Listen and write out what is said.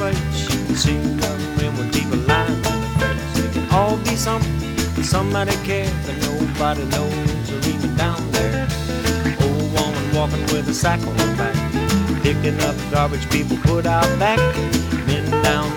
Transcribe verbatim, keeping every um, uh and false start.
place. You can see young men with people lying in the face. They can all be something, somebody cares, but nobody knows or even down there. Old woman walking with a sack on her back, picking up garbage people put out back. Men down